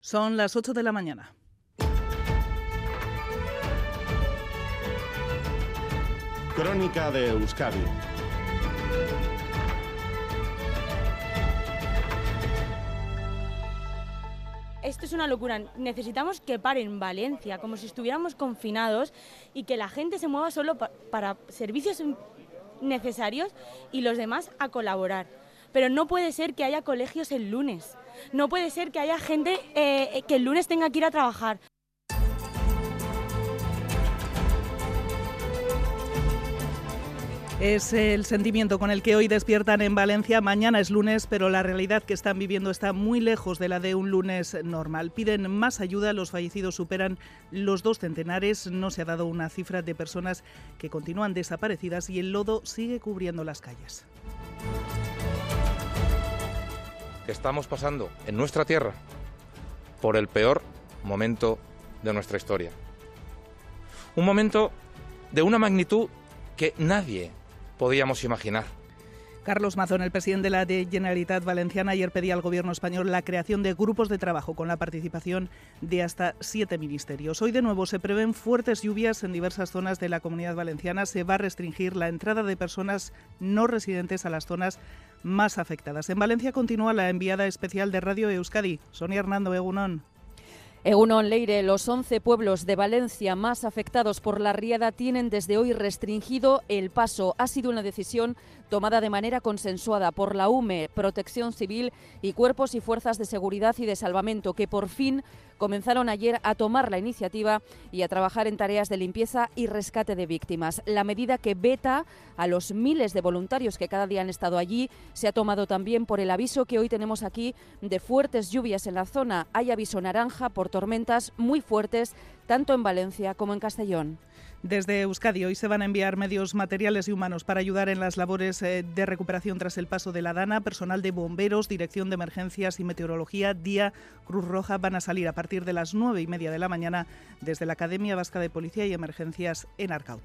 Son las 8 de la mañana. Crónica de Euskadi. Esto es una locura. Necesitamos que paren Valencia, como si estuviéramos confinados, y que la gente se mueva solo para servicios necesarios y los demás a colaborar. Pero no puede ser que haya colegios el lunes. No puede ser que haya gente que el lunes tenga que ir a trabajar. Es el sentimiento con el que hoy despiertan en Valencia. Mañana es lunes, pero la realidad que están viviendo está muy lejos de la de un lunes normal. Piden más ayuda, los fallecidos superan los 2 centenares. No se ha dado una cifra de personas que continúan desaparecidas y el lodo sigue cubriendo las calles. Estamos pasando en nuestra tierra por el peor momento de nuestra historia. Un momento de una magnitud que nadie podíamos imaginar. Carlos Mazón, el presidente de la Generalitat Valenciana, ayer pedía al Gobierno español la creación de grupos de trabajo con la participación de hasta 7 ministerios. Hoy de nuevo se prevén fuertes lluvias en diversas zonas de la Comunidad Valenciana. Se va a restringir la entrada de personas no residentes a las zonas más afectadas. En Valencia continúa la enviada especial de Radio Euskadi. Sonia Hernando, egunon. Egunon, Leire, los 11 pueblos de Valencia más afectados por la riada tienen desde hoy restringido el paso. Ha sido una decisión tomada de manera consensuada por la UME, Protección Civil y cuerpos y fuerzas de seguridad y de salvamento, que por fin comenzaron ayer a tomar la iniciativa y a trabajar en tareas de limpieza y rescate de víctimas. La medida que veta a los miles de voluntarios que cada día han estado allí se ha tomado también por el aviso que hoy tenemos aquí de fuertes lluvias en la zona. Hay aviso naranja por tormentas muy fuertes, tanto en Valencia como en Castellón. Desde Euskadi hoy se van a enviar medios materiales y humanos para ayudar en las labores de recuperación tras el paso de la Dana. Personal de bomberos, Dirección de Emergencias y Meteorología, Día, Cruz Roja van a salir a partir de las 9:30 de la mañana desde la Academia Vasca de Policía y Emergencias en Arkaute.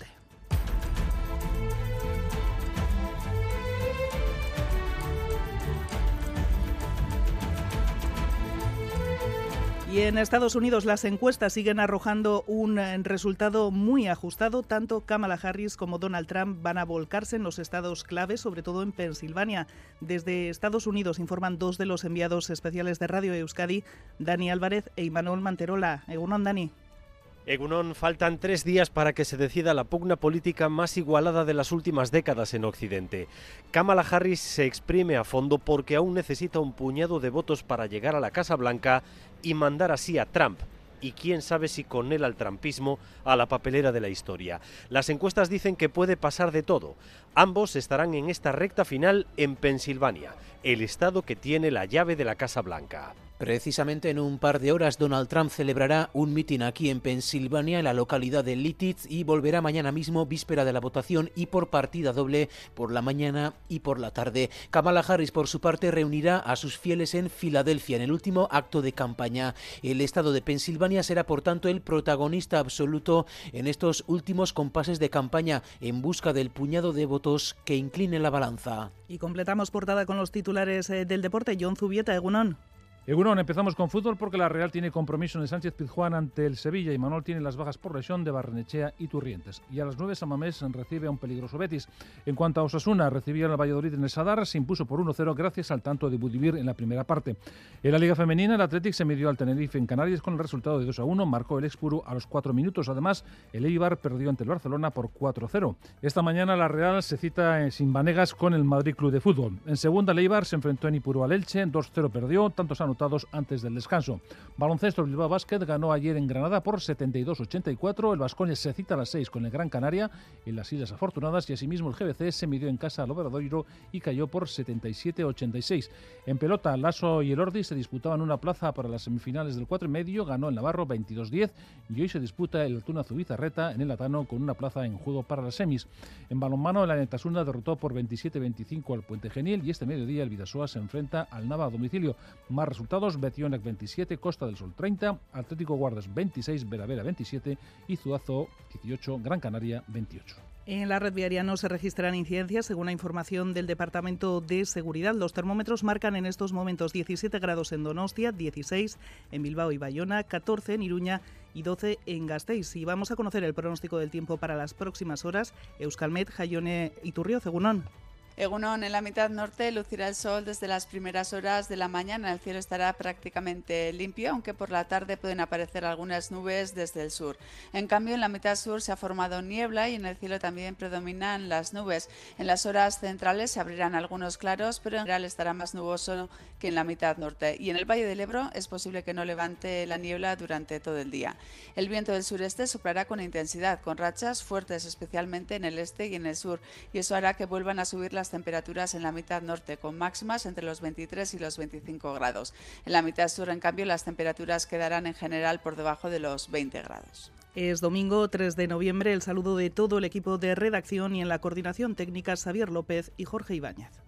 Y en Estados Unidos las encuestas siguen arrojando un resultado muy ajustado. Tanto Kamala Harris como Donald Trump van a volcarse en los estados clave, sobre todo en Pensilvania. Desde Estados Unidos informan 2 de los enviados especiales de Radio Euskadi, Dani Álvarez e Imanol Manterola. Egunon, Dani. Egunon, faltan 3 días para que se decida la pugna política más igualada de las últimas décadas en Occidente. Kamala Harris se exprime a fondo porque aún necesita un puñado de votos para llegar a la Casa Blanca y mandar así a Trump, y quién sabe si con él al trumpismo, a la papelera de la historia. Las encuestas dicen que puede pasar de todo. Ambos estarán en esta recta final en Pensilvania, el estado que tiene la llave de la Casa Blanca. Precisamente en un par de horas Donald Trump celebrará un mitin aquí en Pensilvania, en la localidad de Lititz, y volverá mañana mismo, víspera de la votación, y por partida doble por la mañana y por la tarde. Kamala Harris, por su parte, reunirá a sus fieles en Filadelfia en el último acto de campaña. El estado de Pensilvania será, por tanto, el protagonista absoluto en estos últimos compases de campaña en busca del puñado de votos que incline la balanza. Y completamos portada con los titulares del deporte. Jon Zubieta, egunon. Egunon, empezamos con fútbol porque la Real tiene compromiso en el Sánchez Pizjuán ante el Sevilla y Manuel tiene las bajas por lesión de Barrenechea y Turrientes. Y a las 9 San Mamés recibe a un peligroso Betis. En cuanto a Osasuna, recibía al Valladolid en el Sadar, se impuso por 1-0 gracias al tanto de Budimir en la primera parte. En la Liga Femenina, el Athletic se midió al Tenerife en Canarias con el resultado de 2-1, marcó el Expuru a los 4 minutos. Además, el Eibar perdió ante el Barcelona por 4-0. Esta mañana la Real se cita sin Vanegas con el Madrid Club de Fútbol. En segunda, el Eibar se enfrentó en Ipurú al Elche, 2-0 perdió, tantos anotados antes del descanso. Baloncesto, el Bilbao Basket ganó ayer en Granada por 72-84. El Baskonia se cita a las 6 con el Gran Canaria en las Islas Afortunadas y asimismo el GBC se midió en casa al Obradoiro y cayó por 77-86. En pelota, Lasso y el Ordi se disputaban una plaza para las semifinales del 4,5. Ganó el Navarro 22-10 y hoy se disputa el Altuna Zubizarreta en el Atano con una plaza en juego para las semis. En balonmano, el Anetasuna derrotó por 27-25 al Puente Genil y este mediodía el Bidasoa se enfrenta al Nava a domicilio. Más resultados: Betionak 27, Costa del Sol 30, Atlético Guardas 26, Veravera 27 y Zuazo 18, Gran Canaria 28. En la red viaria no se registran incidencias, según la información del Departamento de Seguridad. Los termómetros marcan en estos momentos 17 grados en Donostia, 16 en Bilbao y Bayona, 14 en Iruña y 12 en Gasteiz. Y vamos a conocer el pronóstico del tiempo para las próximas horas. Euskalmet, Jaione Iturrio, Egunon. Egunon, en la mitad norte lucirá el sol desde las primeras horas de la mañana. El cielo estará prácticamente limpio, aunque por la tarde pueden aparecer algunas nubes desde el sur. En cambio, en la mitad sur se ha formado niebla y en el cielo también predominan las nubes. En las horas centrales se abrirán algunos claros, pero en general estará más nuboso que en la mitad norte. Y en el Valle del Ebro es posible que no levante la niebla durante todo el día. El viento del sureste soplará con intensidad, con rachas fuertes, especialmente en el este y en el sur, y eso hará que vuelvan a subir las temperaturas en la mitad norte, con máximas entre los 23 y los 25 grados. En la mitad sur, en cambio, las temperaturas quedarán en general por debajo de los 20 grados. Es domingo 3 de noviembre. El saludo de todo el equipo de redacción y en la coordinación técnica Xavier López y Jorge Ibáñez.